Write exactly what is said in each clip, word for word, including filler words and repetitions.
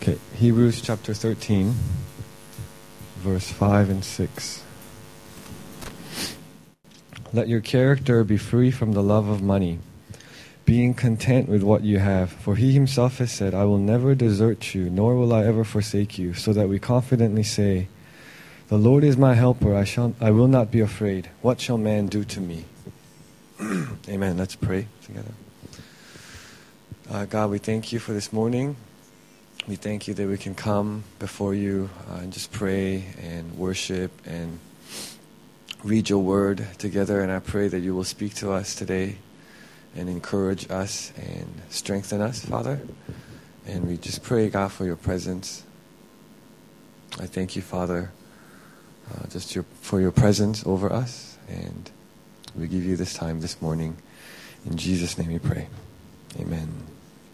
Okay, Hebrews chapter thirteen, verse five and six. Let your character be free from the love of money, being content with what you have. For he himself has said, I will never desert you, nor will I ever forsake you, so that we confidently say, the Lord is my helper, I shall, I will not be afraid. What shall man do to me? Amen. Let's pray together. Uh, God, we thank you for this morning. We thank you that we can come before you uh, and just pray and worship and read your word together. And I pray that you will speak to us today and encourage us and strengthen us, Father. And we just pray, God, for your presence. I thank you, Father, uh, just your, for your presence over us. And we give you this time this morning. In Jesus' name we pray. Amen.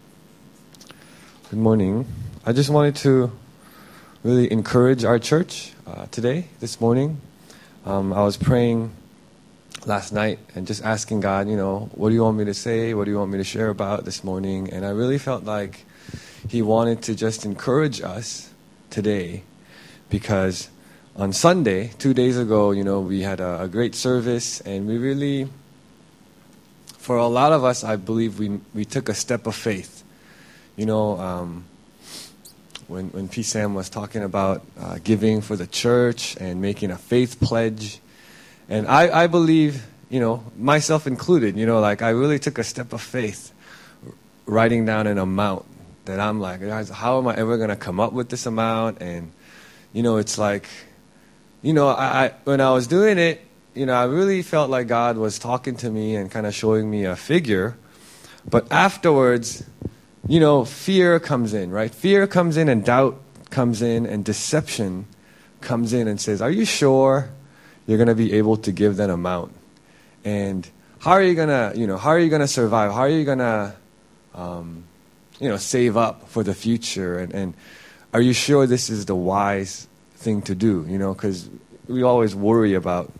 Good morning. I just wanted to really encourage our church uh, today, this morning. Um, I was praying last night and just asking God, you know, what do you want me to say? What do you want me to share about this morning? And I really felt like He wanted to just encourage us today, because on Sunday, two days ago, you know, we had a, a great service, and we really, for a lot of us, I believe we we took a step of faith. You know, um, when when P. Sam was talking about uh, giving for the church and making a faith pledge, and I, I believe, you know, myself included, you know, like I really took a step of faith, writing down an amount that I'm like, how am I ever going to come up with this amount? And, you know, it's like, you know, I, I when I was doing it, you know, I really felt like God was talking to me and kind of showing me a figure, but afterwards, you know, fear comes in, right? Fear comes in and doubt comes in and deception comes in and says, are you sure you're going to be able to give that amount? And how are you going to, you know, how are you going to survive? How are you going to, um, you know, save up for the future? And, and are you sure this is the wise thing to do? You know, because we always worry about,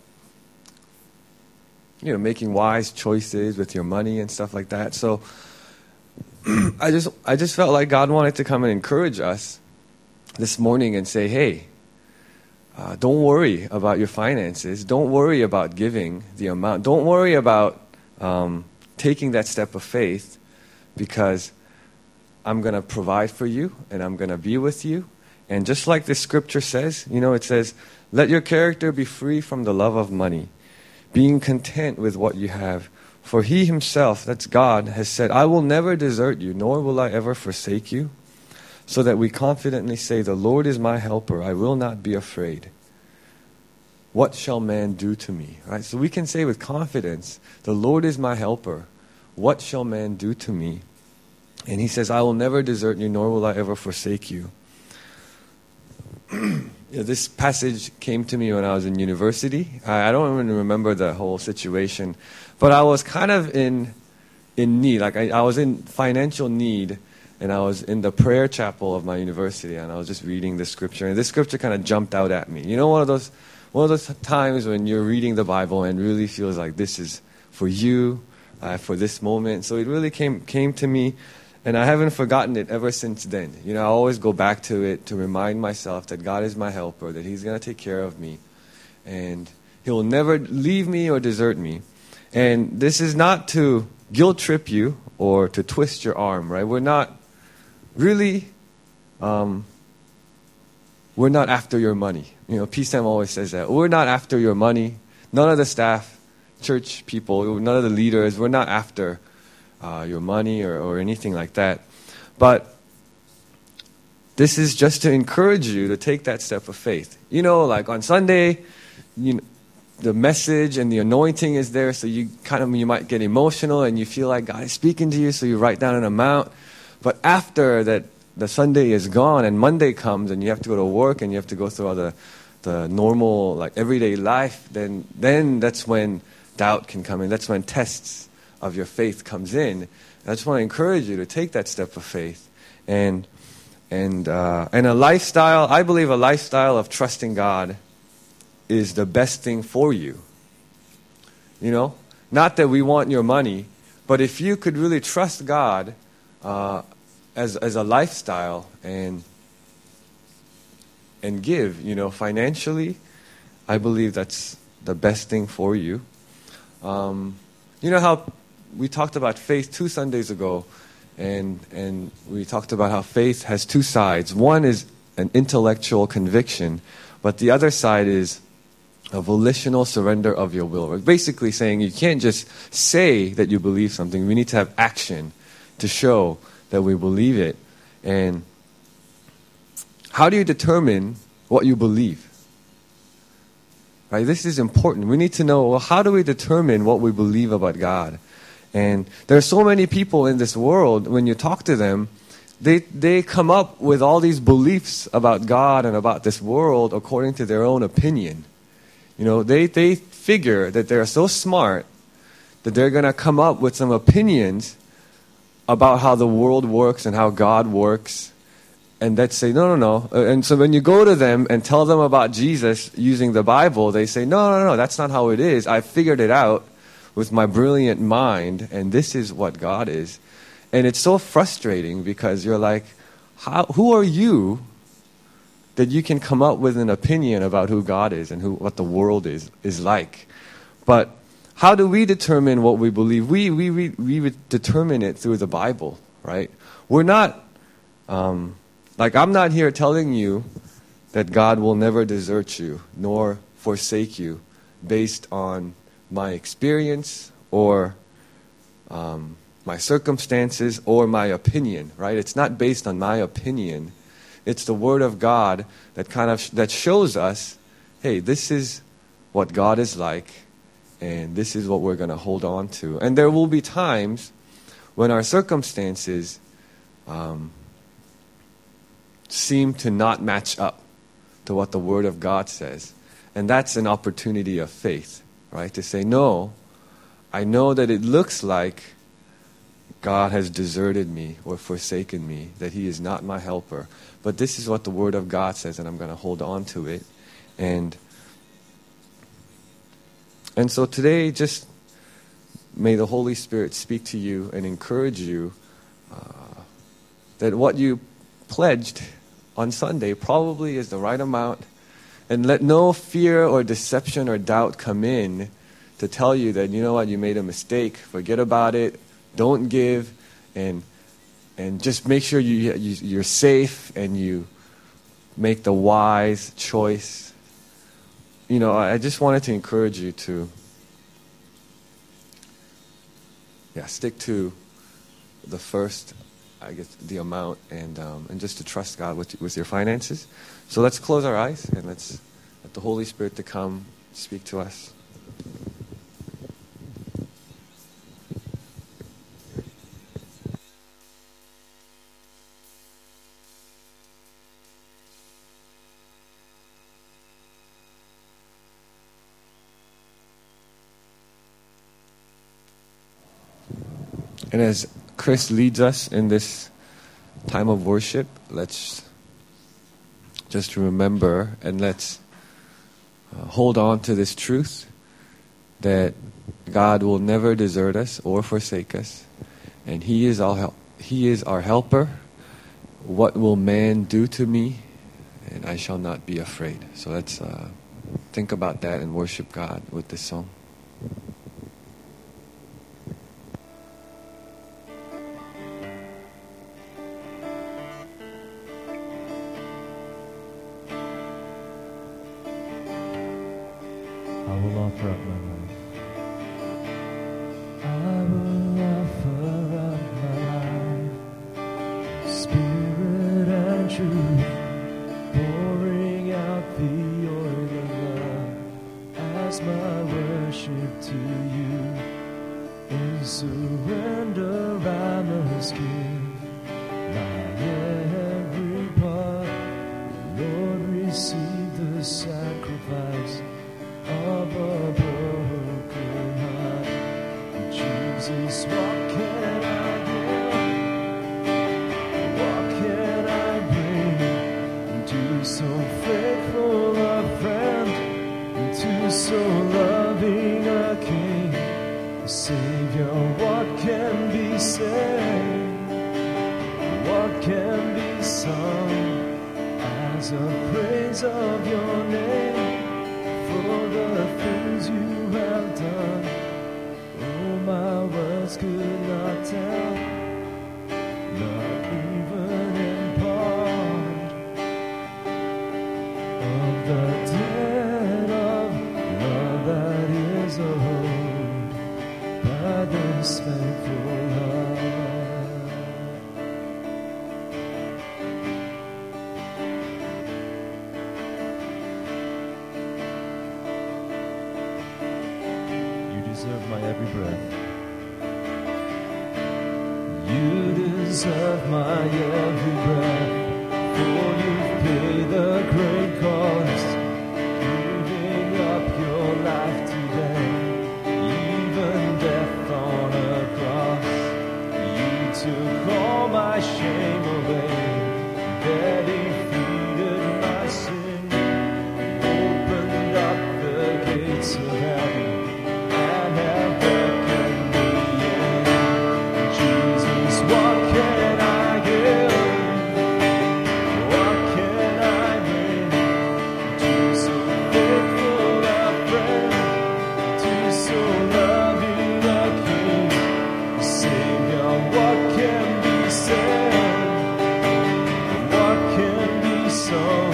you know, making wise choices with your money and stuff like that. So I just I just felt like God wanted to come and encourage us this morning and say, hey, uh, don't worry about your finances. Don't worry about giving the amount. Don't worry about um, taking that step of faith, because I'm going to provide for you and I'm going to be with you. And just like the scripture says, you know, it says, let your character be free from the love of money, being content with what you have. For he himself, that's God, has said, I will never desert you, nor will I ever forsake you, so that we confidently say, the Lord is my helper, I will not be afraid. What shall man do to me? Right? So we can say with confidence, the Lord is my helper, what shall man do to me? And he says, I will never desert you, nor will I ever forsake you. Yeah, this passage came to me when I was in university. I, I don't even remember the whole situation, but I was kind of in in need. Like I, I was in financial need, and I was in the prayer chapel of my university, and I was just reading the scripture, and this scripture kind of jumped out at me. You know, one of those one of those times when you're reading the Bible and really feels like this is for you, uh, for this moment. So it really came came to me. And I haven't forgotten it ever since then. You know, I always go back to it to remind myself that God is my helper, that He's going to take care of me. And He will never leave me or desert me. And this is not to guilt trip you or to twist your arm, right? We're not really, um, we're not after your money. You know, P. Sam always says that. We're not after your money. None of the staff, church people, none of the leaders, we're not after Uh, your money or, or anything like that. But this is just to encourage you to take that step of faith. You know, like on Sunday, you know, the message and the anointing is there, so you kind of, you might get emotional and you feel like God is speaking to you, so you write down an amount. But after that, the Sunday is gone and Monday comes and you have to go to work and you have to go through all the, the normal, like everyday life, then then that's when doubt can come in. That's when tests of your faith comes in. And I just want to encourage you to take that step of faith and and uh, and a lifestyle. I believe a lifestyle of trusting God is the best thing for you. You know, not that we want your money, but if you could really trust God uh, as as a lifestyle and and give. You know, financially, I believe that's the best thing for you. Um, you know how we talked about faith two Sundays ago, and and we talked about how faith has two sides. One is an intellectual conviction, but the other side is a volitional surrender of your will. We're basically saying you can't just say that you believe something. We need to have action to show that we believe it. And how do you determine what you believe? Right? This is important. We need to know, well, how do we determine what we believe about God? And there are so many people in this world, when you talk to them, they they come up with all these beliefs about God and about this world according to their own opinion. You know, they, they figure that they're so smart that they're going to come up with some opinions about how the world works and how God works. And that say, no, no, no. And so when you go to them and tell them about Jesus using the Bible, they say, no, no, no, that's not how it is. I figured it out with my brilliant mind, and this is what God is. And it's so frustrating because you're like, how, who are you that you can come up with an opinion about who God is and who what the world is is like? But how do we determine what we believe? We we we, we would determine it through the Bible, right? We're not... Um, Like, I'm not here telling you that God will never desert you, nor forsake you, based on my experience or um, my circumstances or my opinion, right? It's not based on my opinion. It's the Word of God that kind of, sh- that shows us, hey, this is what God is like, and this is what we're going to hold on to. And there will be times when our circumstances um, seem to not match up to what the Word of God says. And that's an opportunity of faith, right? To say, no, I know that it looks like God has deserted me or forsaken me, that He is not my helper. But this is what the Word of God says, and I'm going to hold on to it. And, and so today, just may the Holy Spirit speak to you and encourage you uh, that what you pledged on Sunday probably is the right amount, and let no fear or deception or doubt come in to tell you that, you know what, you made a mistake, forget about it, don't give, and and just make sure you, you you're safe and you make the wise choice. You know, I just wanted to encourage you to yeah stick to the first, I guess, the amount, and um, and just to trust God with with your finances. So let's close our eyes and let's let the Holy Spirit to come speak to us. And as Chris leads us in this time of worship, let's just remember and let's uh, hold on to this truth that God will never desert us or forsake us, and He is our help. He is our helper. What will man do to me? And I shall not be afraid. So let's uh, think about that and worship God with this song. I will offer up my life. I will offer up my life. Spirit and truth, pouring out the oil of love as my worship to you. In surrender I must give my every part. Lord, receive the sacrifice of a broken praise of your name, for the things you have done. Oh, my words could not tell, not even in part, of the debt of love that is owed by this faithful heart. You deserve my every breath. You deserve my every breath, for you've paid the great cost, giving up your life today, even death on a cross. You took all my shame away, there defeated my sin, opened up the gates of heaven, and have beckoned me in. Jesus, what can I give? What can I bring to so faithful a friend, to so loving a King, Savior? What can be said? What can be sung?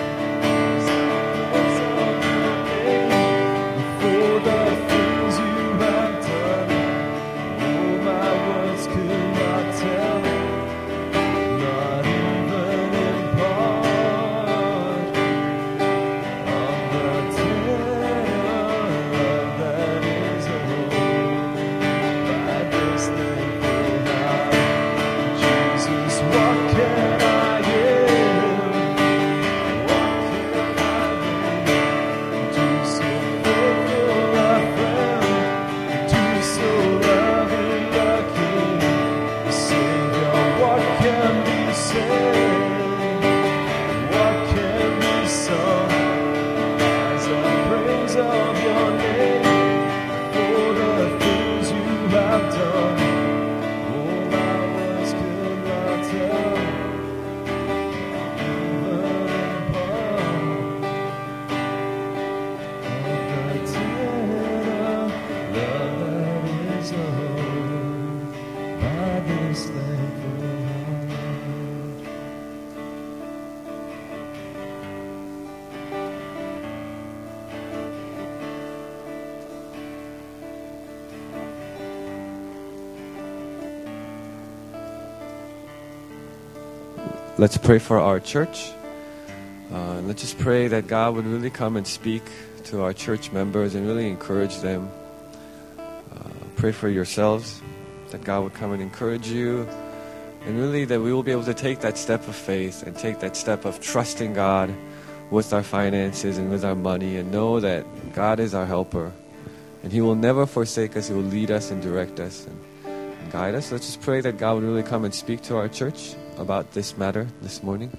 For the things you have done, oh, my words could not tell, not even in part, of the terror that is owed by this thankful heart. Jesus, what can I give? What can I bring to so faithful a friend, to so loving a King, Savior? What can be said? What can be sung as a praise of your name, for the things you have done? Oh, my words could not tell, even in part, of the tender love that is owed by this thankful heart. Let's pray for our church. Uh, let's just pray that God would really come and speak to our church members and really encourage them. Uh, pray for yourselves, that God would come and encourage you, and really that we will be able to take that step of faith and take that step of trusting God with our finances and with our money, and know that God is our helper and He will never forsake us. He will lead us and direct us and, and guide us. Let's just pray that God would really come and speak to our church about this matter this morning.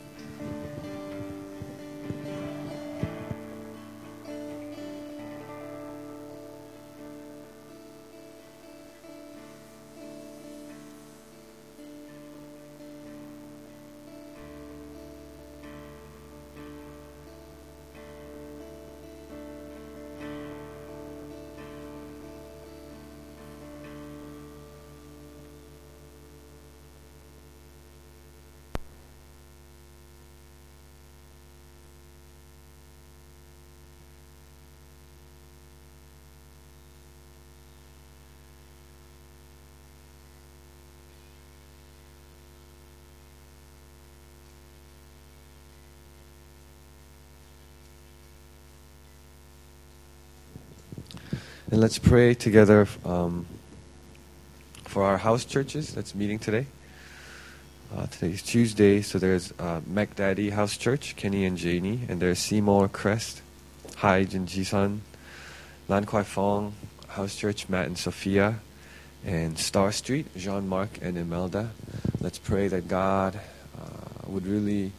And let's pray together um, for our house churches that's meeting today. Uh, today's Tuesday, so there's uh, McDaddy House Church, Kenny and Janie, and there's Seymour Crest, Hyde and Jisun, Lan Kwai Fong House Church, Matt and Sophia, and Star Street, Jean-Marc and Imelda. Let's pray that God uh, would really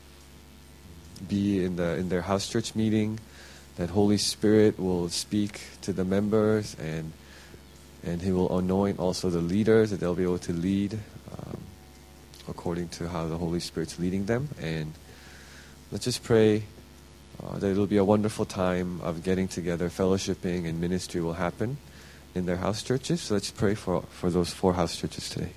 be in the in their house church meeting, that Holy Spirit will speak to the members, and and He will anoint also the leaders, that they'll be able to lead um, according to how the Holy Spirit's leading them. And let's just pray uh, that it'll be a wonderful time of getting together, fellowshipping, and ministry will happen in their house churches. So let's pray for, for those four house churches today.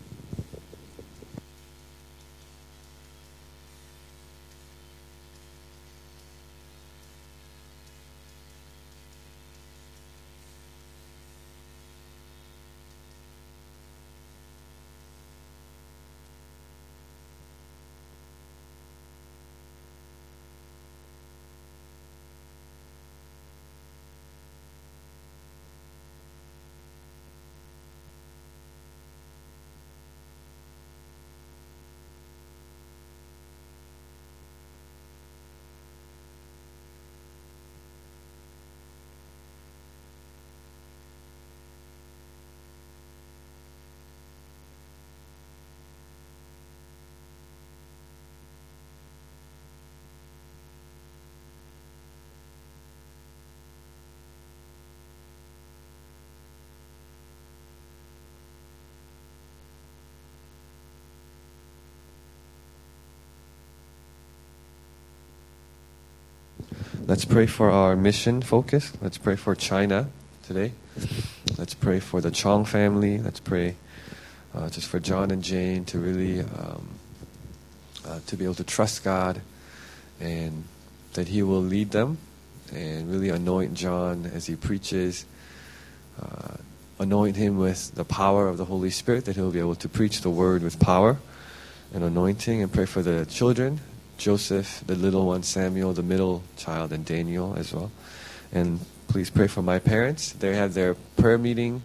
Let's pray for our mission focus. Let's pray for China today. Let's pray for the Chong family. Let's pray uh, just for John and Jane to really um, uh, to be able to trust God and that He will lead them and really anoint John as he preaches. Uh, anoint him with the power of the Holy Spirit, that he'll be able to preach the word with power and anointing. And pray for the children, Joseph, the little one, Samuel, the middle child, and Daniel as well. And please pray for my parents. They have their prayer meeting,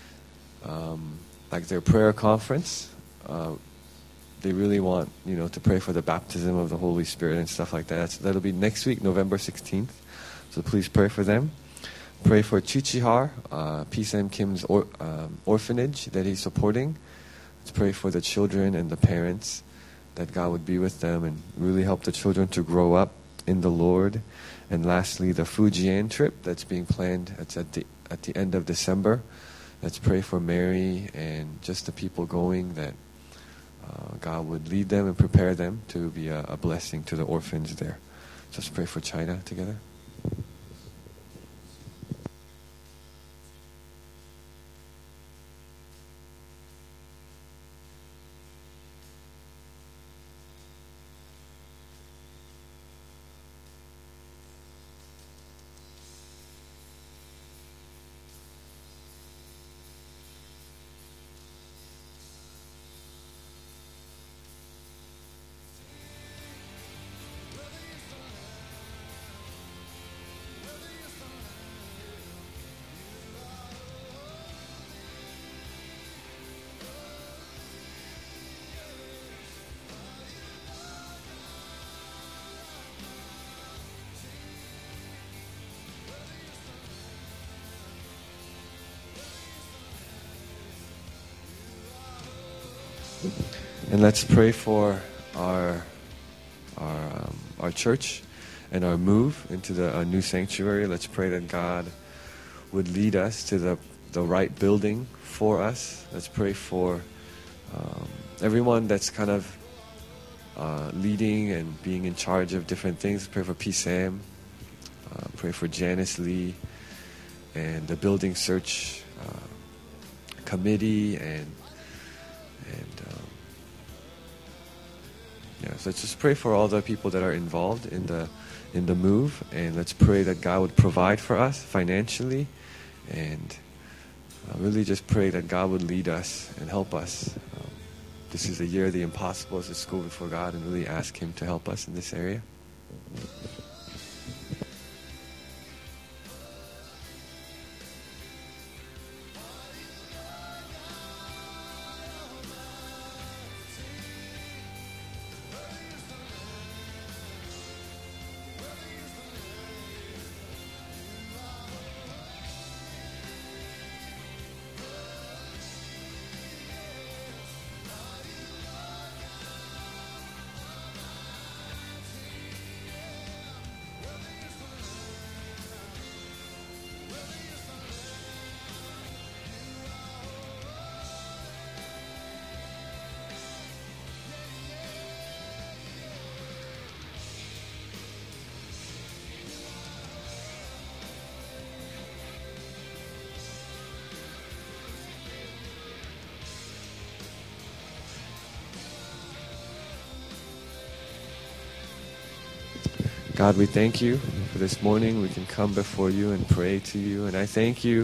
um, like their prayer conference. Uh, they really want, you know, to pray for the baptism of the Holy Spirit and stuff like that. So that'll be next week, November sixteenth. So please pray for them. Pray for Chichihar, uh, P. Sam Kim's or, um, orphanage that he's supporting. Let's pray for the children and the parents, that God would be with them and really help the children to grow up in the Lord. And lastly, the Fujian trip that's being planned. It's at the at the end of December. Let's pray for Mary and just the people going, that uh, God would lead them and prepare them to be a, a blessing to the orphans there. So let's pray for China together. And let's pray for our our um, our church and our move into the uh, new sanctuary. Let's pray that God would lead us to the the right building for us. Let's pray for um, everyone that's kind of uh, leading and being in charge of different things. Pray for P. Sam. Uh, pray for Janice Lee and the building search uh, committee and and. Um, Yeah, so let's just pray for all the people that are involved in the in the move, and let's pray that God would provide for us financially, and uh, really just pray that God would lead us and help us. Um, this is a year of the impossible as a school before God, and really ask Him to help us in this area. God, we thank you for this morning. We can come before you and pray to you. And I thank you,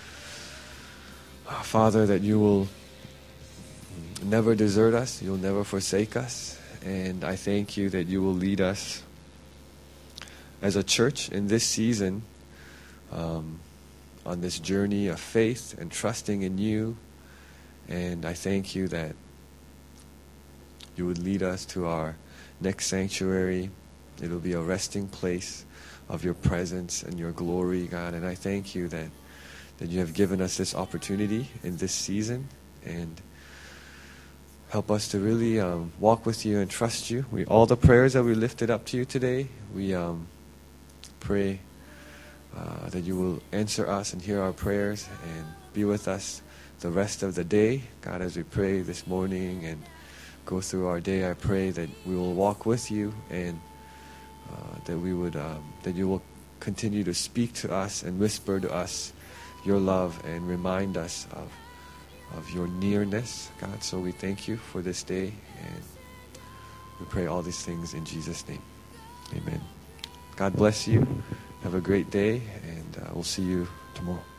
Father, that you will never desert us. You'll never forsake us. And I thank you that you will lead us as a church in this season um, on this journey of faith and trusting in you. And I thank you that you would lead us to our next sanctuary. It'll be a resting place of your presence and your glory, God. And I thank you that, that you have given us this opportunity in this season. And help us to really um, walk with you and trust you. We, all the prayers that we lifted up to you today, we um, pray uh, that you will answer us and hear our prayers and be with us the rest of the day. God, as we pray this morning and go through our day, I pray that we will walk with you and uh, that we would, um, that you will continue to speak to us and whisper to us your love and remind us of of your nearness, God. So we thank you for this day, and we pray all these things in Jesus' name. Amen. God bless you. Have a great day, and uh, we'll see you tomorrow.